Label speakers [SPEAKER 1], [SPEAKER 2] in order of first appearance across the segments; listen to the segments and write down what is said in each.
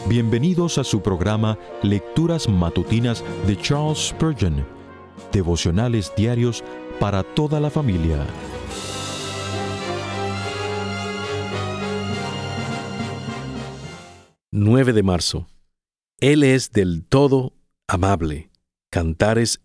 [SPEAKER 1] Bienvenidos a su programa Lecturas Matutinas de Charles Spurgeon, devocionales diarios para toda la familia.
[SPEAKER 2] ...9 de marzo... Él es del todo amable. Cantares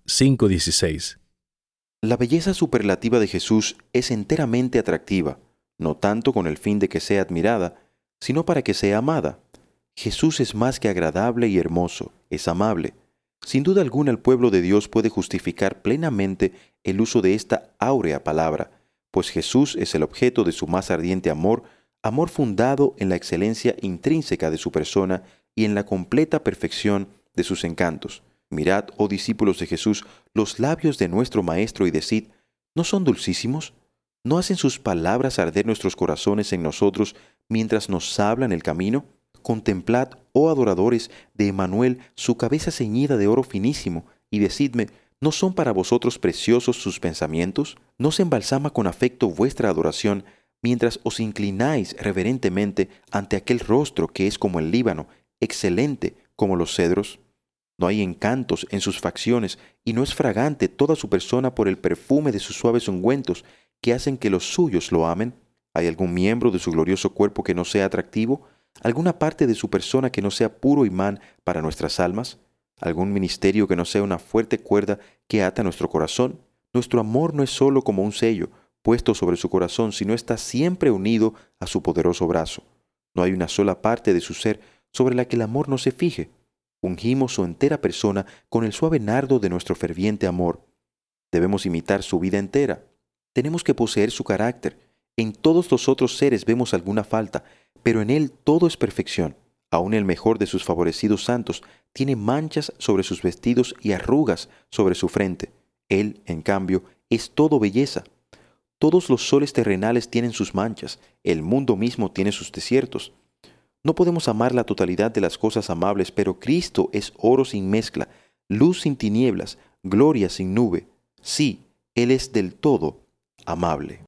[SPEAKER 2] 5:16.
[SPEAKER 3] La belleza superlativa de Jesús es enteramente atractiva, no tanto con el fin de que sea admirada, sino para que sea amada. Jesús es más que agradable y hermoso, es amable. Sin duda alguna el pueblo de Dios puede justificar plenamente el uso de esta áurea palabra, pues Jesús es el objeto de su más ardiente amor, amor fundado en la excelencia intrínseca de su persona y en la completa perfección de sus encantos. Mirad, oh discípulos de Jesús, los labios de nuestro Maestro y decid, ¿no son dulcísimos? ¿No hacen sus palabras arder nuestros corazones en nosotros mientras nos habla en el camino? Contemplad, oh adoradores de Emmanuel, su cabeza ceñida de oro finísimo, y decidme, ¿no son para vosotros preciosos sus pensamientos? ¿No se embalsama con afecto vuestra adoración mientras os inclináis reverentemente ante aquel rostro que es como el Líbano, excelente como los cedros? No hay encantos en sus facciones, y no es fragante toda su persona por el perfume de sus suaves ungüentos que hacen que los suyos lo amen. ¿Hay algún miembro de su glorioso cuerpo que no sea atractivo? ¿Alguna parte de su persona que no sea puro imán para nuestras almas? ¿Algún ministerio que no sea una fuerte cuerda que ata nuestro corazón? Nuestro amor no es solo como un sello puesto sobre su corazón, sino está siempre unido a su poderoso brazo. No hay una sola parte de su ser sobre la que el amor no se fije. Ungimos su entera persona con el suave nardo de nuestro ferviente amor. Debemos imitar su vida entera. Tenemos que poseer su carácter. En todos los otros seres vemos alguna falta, pero en Él todo es perfección. Aún el mejor de sus favorecidos santos tiene manchas sobre sus vestidos y arrugas sobre su frente. Él, en cambio, es todo belleza. Todos los soles terrenales tienen sus manchas, el mundo mismo tiene sus desiertos. No podemos amar la totalidad de las cosas amables, pero Cristo es oro sin mezcla, luz sin tinieblas, gloria sin nube. Sí, Él es del todo amable.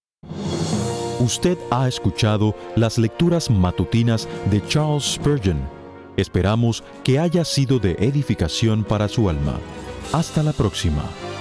[SPEAKER 1] Usted ha escuchado las lecturas matutinas de Charles Spurgeon. Esperamos que haya sido de edificación para su alma. Hasta la próxima.